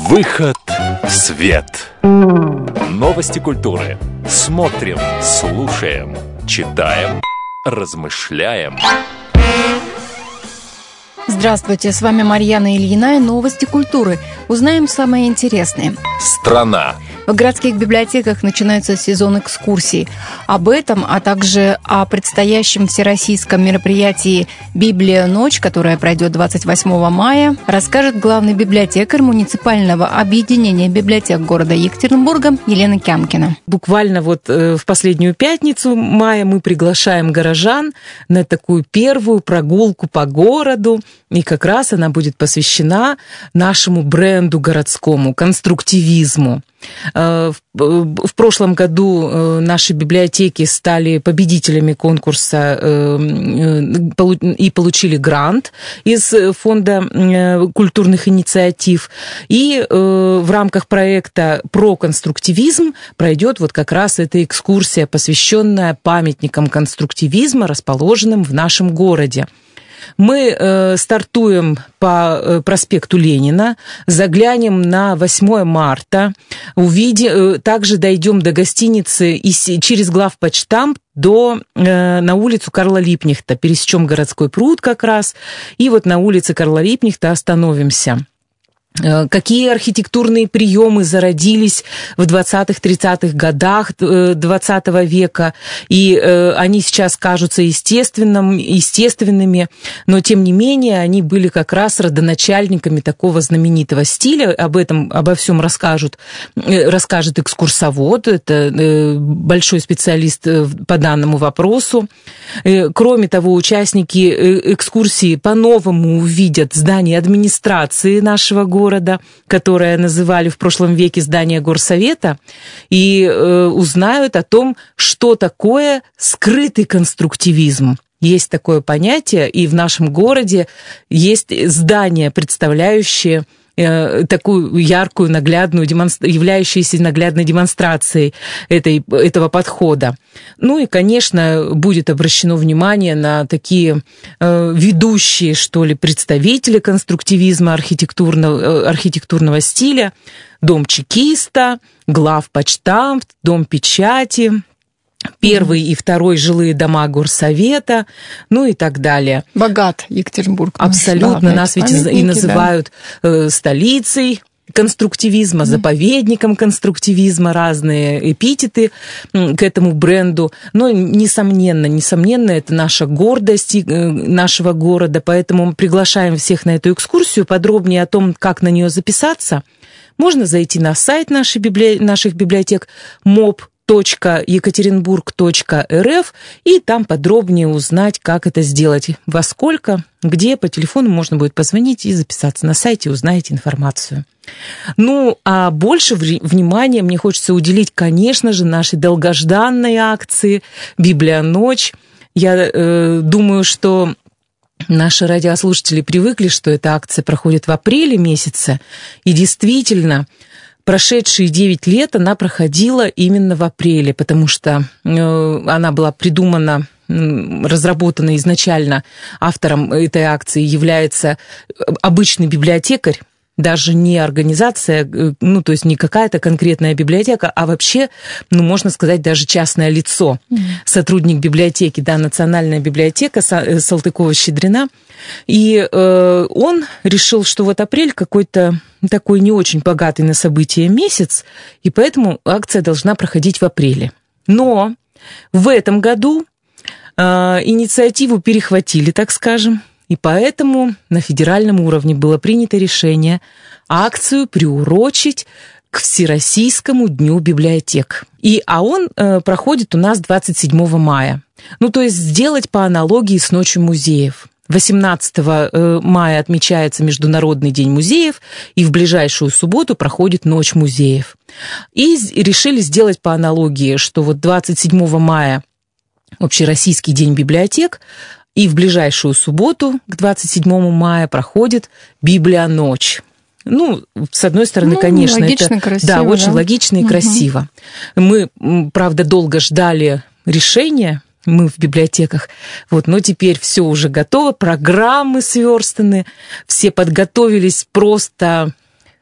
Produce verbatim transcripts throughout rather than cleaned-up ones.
Выход в свет. Новости культуры. Смотрим, слушаем, читаем, размышляем. Здравствуйте, с вами Марьяна Ильина и новости культуры. Узнаем самое интересное. Страна. В городских библиотеках начинается сезон экскурсий. Об этом, а также о предстоящем всероссийском мероприятии «Библия. Ночь», которое пройдет двадцать восьмого мая, расскажет главный библиотекарь муниципального объединения библиотек города Екатеринбурга Елена Кямкина. Буквально вот в последнюю пятницу мая мы приглашаем горожан на такую первую прогулку по городу, и как раз она будет посвящена нашему бренду городскому, конструктивизму. В прошлом году наши библиотеки стали победителями конкурса и получили грант из Фонда культурных инициатив. И в рамках проекта «Про конструктивизм» пройдет вот как раз эта экскурсия, посвященная памятникам конструктивизма, расположенным в нашем городе. Мы э, стартуем по э, проспекту Ленина, заглянем на восьмое марта, увидим, э, также дойдем до гостиницы и с, через главпочтамт до, э, на улицу Карла Липкнехта, пересечем городской пруд как раз, и вот на улице Карла Липкнехта остановимся. Какие архитектурные приемы зародились в двадцатых-тридцатых годах двадцатого века, и они сейчас кажутся естественным, естественными, но тем не менее они были как раз родоначальниками такого знаменитого стиля. Об этом, обо всем расскажут, расскажет экскурсовод, это большой специалист по данному вопросу. Кроме того, участники экскурсии по-новому увидят здание администрации нашего города, города, которое называли в прошлом веке здание горсовета, и э, узнают о том, что такое скрытый конструктивизм. Есть такое понятие, и в нашем городе есть здания, представляющие э, такую яркую, наглядную, демонстр... являющуюся наглядной демонстрацией этой, этого подхода. Ну и, конечно, будет обращено внимание на такие э, ведущие, что ли, представители конструктивизма, архитектурного, э, архитектурного стиля. Дом чекиста, главпочтамт, дом печати, первый и второй жилые дома горсовета, ну и так далее. Богат Екатеринбург. Абсолютно. Нас ведь и называют да. столицей конструктивизма, заповедником конструктивизма, разные эпитеты к этому бренду. Но, несомненно, несомненно, это наша гордость нашего города, поэтому мы приглашаем всех на эту экскурсию. Подробнее о том, как на нее записаться, можно зайти на сайт нашей библи... наших библиотек моп точка екатеринбург точка эр эф и там подробнее узнать, как это сделать, во сколько, где, по телефону можно будет позвонить и записаться. На сайте узнаете информацию. Ну, а больше внимания мне хочется уделить, конечно же, нашей долгожданной акции «Библия. Ночь». Я э, думаю, что наши радиослушатели привыкли, что эта акция проходит в апреле месяце, и действительно, прошедшие девять лет она проходила именно в апреле, потому что она была придумана, разработана изначально. Автором этой акции является обычный библиотекарь, даже не организация, ну, то есть не какая-то конкретная библиотека, а вообще, ну, можно сказать, даже частное лицо, mm-hmm. сотрудник библиотеки, да, Национальная библиотека Салтыкова-Щедрина. И э, он решил, что вот апрель какой-то такой не очень богатый на события месяц, и поэтому акция должна проходить в апреле. Но в этом году э, инициативу перехватили, так скажем, и поэтому на федеральном уровне было принято решение акцию приурочить к Всероссийскому дню библиотек. И, а он э, проходит у нас двадцать седьмого мая. Ну, то есть сделать по аналогии с Ночью музеев. восемнадцатого мая отмечается Международный день музеев, и в ближайшую субботу проходит Ночь музеев. И решили сделать по аналогии, что вот двадцать седьмого мая Общероссийский день библиотек, и в ближайшую субботу, к двадцать седьмому мая, проходит «Библия. Ночь». Ну, с одной стороны, ну, конечно, логично, это красиво, да, очень да? логично и угу. красиво. Мы, правда, долго ждали решения, мы в библиотеках, вот, но теперь все уже готово, программы сверстаны, все подготовились просто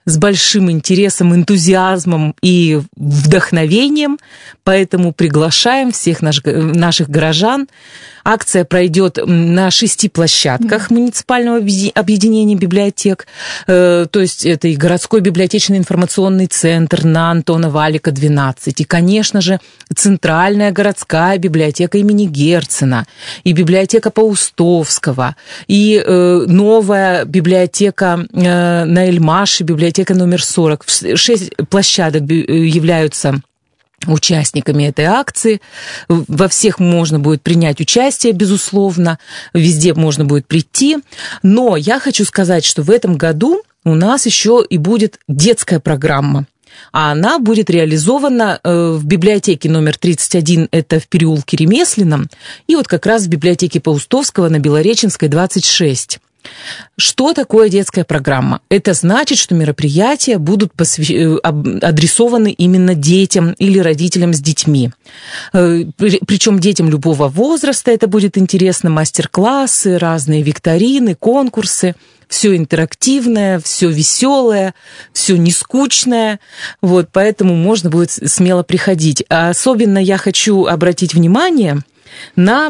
с большим интересом, энтузиазмом и вдохновением, поэтому приглашаем всех наших, наших горожан. Акция пройдет на шести площадках муниципального объединения библиотек, то есть это и городской библиотечный информационный центр на Антона Валика, двенадцать, и, конечно же, центральная городская библиотека имени Герцена, и библиотека Паустовского, и новая библиотека на Эльмаше, библиотека номер сорок. Шесть площадок являются участниками этой акции. Во всех можно будет принять участие, безусловно, везде можно будет прийти. Но я хочу сказать, что в этом году у нас еще и будет детская программа. А она будет реализована в библиотеке номер тридцать один, это в переулке Ремесленном, и вот как раз в библиотеке Паустовского на Белореченской, двадцать шесть. Что такое детская программа? Это значит, что мероприятия будут посвящ... адресованы именно детям или родителям с детьми. Причем детям любого возраста это будет интересно, мастер-классы, разные викторины, конкурсы. Все интерактивное, все веселое, все нескучное. Вот, поэтому можно будет смело приходить. А особенно я хочу обратить внимание на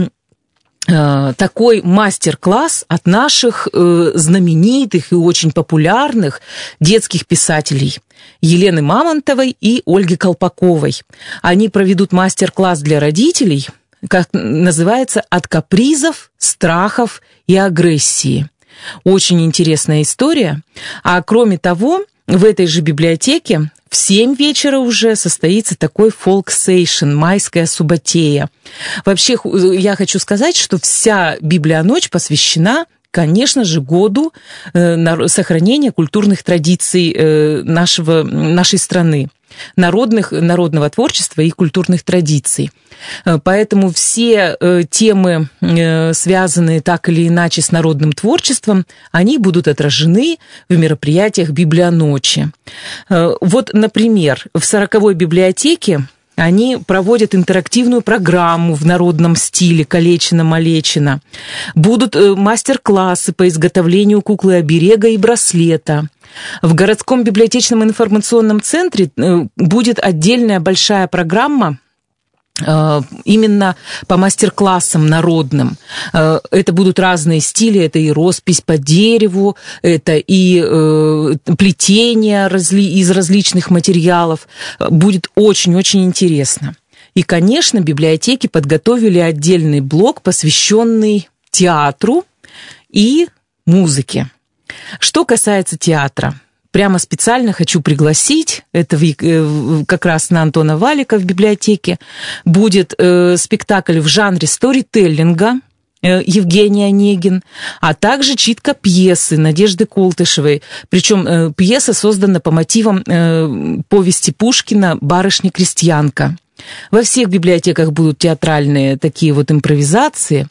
такой мастер-класс от наших знаменитых и очень популярных детских писателей Елены Мамонтовой и Ольги Колпаковой. Они проведут мастер-класс для родителей, как называется, «От капризов, страхов и агрессии». Очень интересная история. А кроме того, в этой же библиотеке в семь вечера уже состоится такой фолк-сейшн, майская субботея. Вообще, я хочу сказать, что вся Библионочь посвящена, конечно же, году сохранения культурных традиций нашего, нашей страны, народных, народного творчества и культурных традиций. Поэтому все темы, связанные так или иначе с народным творчеством, они будут отражены в мероприятиях Библионочи. Вот, например, в сороковой библиотеке они проводят интерактивную программу в народном стиле «Калечина-малечина». Будут мастер-классы по изготовлению куклы-оберега и браслета. В городском библиотечном информационном центре будет отдельная большая программа именно по мастер-классам народным. Это будут разные стили, это и роспись по дереву, это и плетение из различных материалов. Будет очень-очень интересно. И, конечно, библиотеки подготовили отдельный блок, посвященный театру и музыке. Что касается театра, прямо специально хочу пригласить, это как раз на Антона Валика в библиотеке, будет спектакль в жанре сторителлинга Евгений Онегин, а также читка пьесы Надежды Колтышевой. Причем пьеса создана по мотивам повести Пушкина «Барышня-крестьянка». Во всех библиотеках будут театральные такие вот импровизации,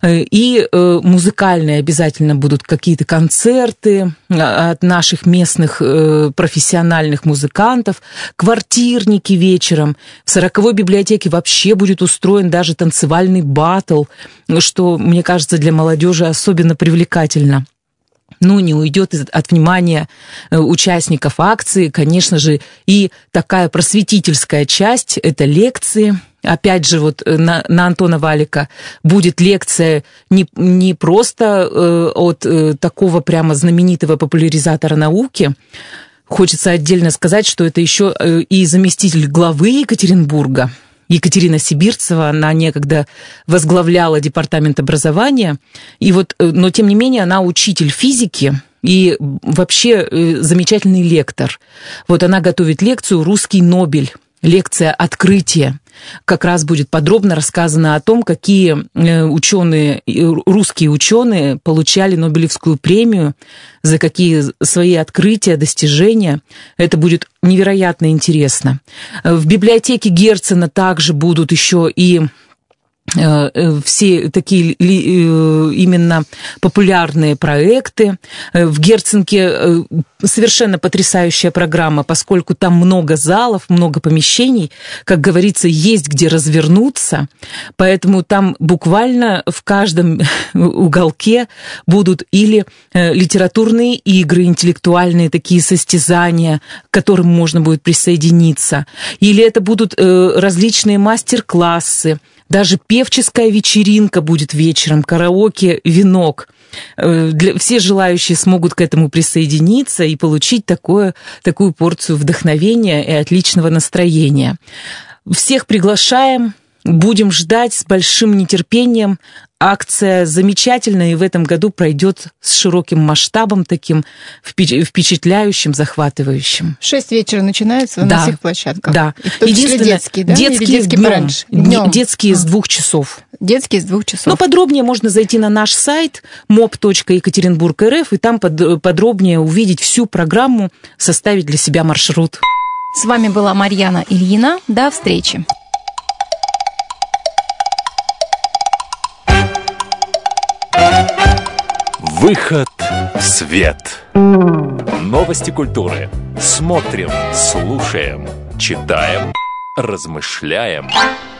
и музыкальные обязательно будут какие-то концерты от наших местных профессиональных музыкантов, квартирники вечером. В сороковой библиотеке вообще будет устроен даже танцевальный баттл, что, мне кажется, для молодежи особенно привлекательно. Ну, не уйдет от внимания участников акции, конечно же, и такая просветительская часть – это лекции. Опять же, вот на, на Антона Валика будет лекция не, не просто э, от э, такого прямо знаменитого популяризатора науки. Хочется отдельно сказать, что это еще э, и заместитель главы Екатеринбурга, Екатерина Сибирцева, она некогда возглавляла департамент образования, и вот, но тем не менее она учитель физики и вообще замечательный лектор. Вот она готовит лекцию «Русский Нобель», лекция «Открытие». Как раз будет подробно рассказано о том, какие ученые, русские ученые получали Нобелевскую премию, за какие свои открытия, достижения. Это будет невероятно интересно. В библиотеке Герцена также будут еще и все такие именно популярные проекты. В Герценке совершенно потрясающая программа, поскольку там много залов, много помещений, как говорится, есть где развернуться, поэтому там буквально в каждом уголке будут или литературные игры, интеллектуальные такие состязания, к которым можно будет присоединиться, или это будут различные мастер-классы, даже певческая вечеринка будет вечером, караоке, венок. Для, все желающие смогут к этому присоединиться и получить такое, такую порцию вдохновения и отличного настроения. Всех приглашаем, будем ждать с большим нетерпением. Акция замечательная и в этом году пройдет с широким масштабом, таким впечатляющим, захватывающим. В шесть вечера начинается на да, всех площадках. Да. И в том числе детские, да? Детские, Или детские днем, пораньше? Днем. Детские а. с двух часов. Детские с двух часов. Но подробнее можно зайти на наш сайт моп точка екатеринбург точка эр эф и там под, подробнее увидеть всю программу, составить для себя маршрут. С вами была Марьяна Ильина. До встречи. Выход в свет. Новости культуры. Смотрим, слушаем, читаем, размышляем.